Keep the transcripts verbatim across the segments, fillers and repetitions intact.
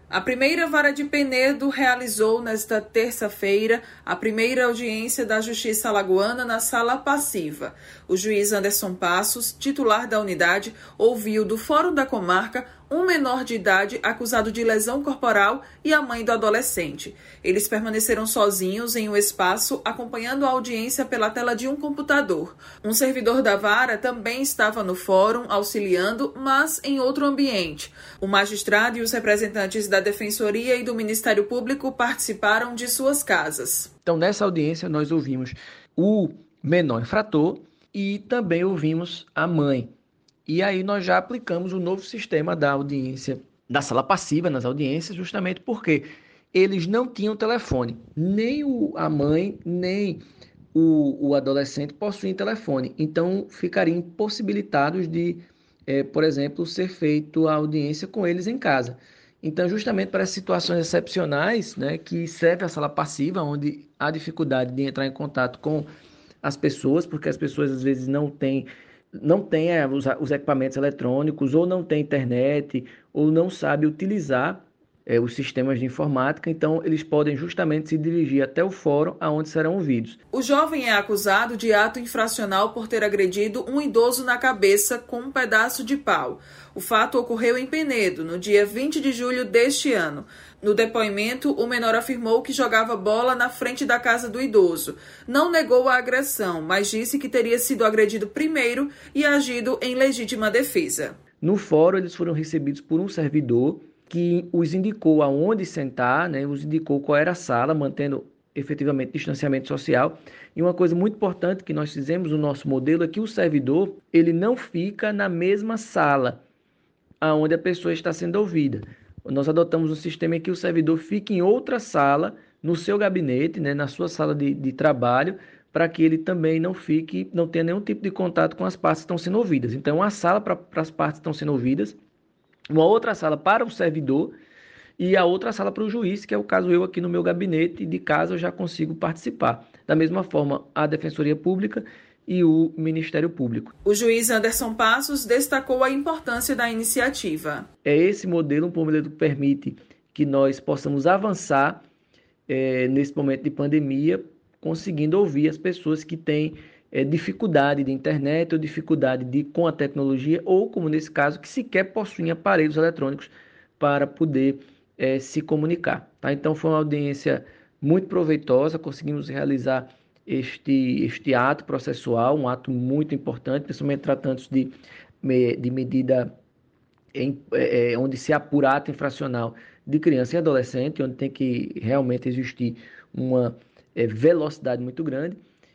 A primeira vara de Penedo realizou nesta terça-feira a primeira audiência da Justiça Alagoana na sala passiva. O juiz Anderson Passos, titular da unidade, ouviu do Fórum da Comarca um menor de idade acusado de lesão corporal e a mãe do adolescente. Eles permaneceram sozinhos em um espaço acompanhando a audiência pela tela de um computador. Um servidor da vara também estava no fórum auxiliando, mas em outro ambiente. O magistrado e os representantes da Defensoria e do Ministério Público participaram de suas casas. Então, nessa audiência, nós ouvimos o menor infrator e também ouvimos a mãe. E aí nós já aplicamos o novo sistema da audiência, da sala passiva nas audiências, justamente porque eles não tinham telefone. Nem o, a mãe, nem o, o adolescente possuem telefone. Então, ficariam impossibilitados de, é, por exemplo, ser feito a audiência com eles em casa. Então, justamente para essas situações excepcionais, né, que serve a sala passiva, onde há dificuldade de entrar em contato com as pessoas, porque as pessoas às vezes não têm não tem é, os, os equipamentos eletrônicos, ou não tem internet, ou não sabe utilizar é, os sistemas de informática, então eles podem justamente se dirigir até o fórum aonde serão ouvidos. O jovem é acusado de ato infracional por ter agredido um idoso na cabeça com um pedaço de pau. O fato ocorreu em Penedo, no dia vinte de julho deste ano. No depoimento, o menor afirmou que jogava bola na frente da casa do idoso. Não negou a agressão, mas disse que teria sido agredido primeiro e agido em legítima defesa. No fórum, eles foram recebidos por um servidor que os indicou aonde sentar, né, os indicou qual era a sala, mantendo efetivamente distanciamento social. E uma coisa muito importante que nós fizemos no nosso modelo é que o servidor ele não fica na mesma sala aonde a pessoa está sendo ouvida. Nós adotamos um sistema em que o servidor fica em outra sala, no seu gabinete, né, na sua sala de, de trabalho, para que ele também não fique, não tenha nenhum tipo de contato com as partes que estão sendo ouvidas. Então, uma sala para, para as partes que estão sendo ouvidas, uma outra sala para o servidor e a outra sala para o juiz, que é o caso eu aqui no meu gabinete, de casa eu já consigo participar. Da mesma forma, a Defensoria Pública e o Ministério Público. O juiz Anderson Passos destacou a importância da iniciativa. É esse modelo, um modelo que permite que nós possamos avançar é, nesse momento de pandemia, conseguindo ouvir as pessoas que têm é, dificuldade de internet ou dificuldade de, com a tecnologia, ou, como nesse caso, que sequer possuem aparelhos eletrônicos para poder é, se comunicar. Tá? Então, foi uma audiência muito proveitosa, conseguimos realizar Este, este ato processual, um ato muito importante, principalmente tratando-se de, de medida em, é, onde se apura ato infracional de criança e adolescente, onde tem que realmente existir uma é, velocidade muito grande,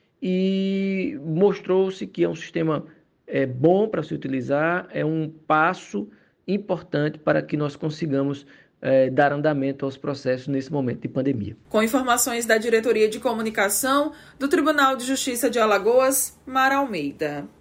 e mostrou-se que é um sistema é, bom para se utilizar, é um passo importante para que nós consigamos É, dar andamento aos processos nesse momento de pandemia. Com informações da Diretoria de Comunicação do Tribunal de Justiça de Alagoas, Mara Almeida.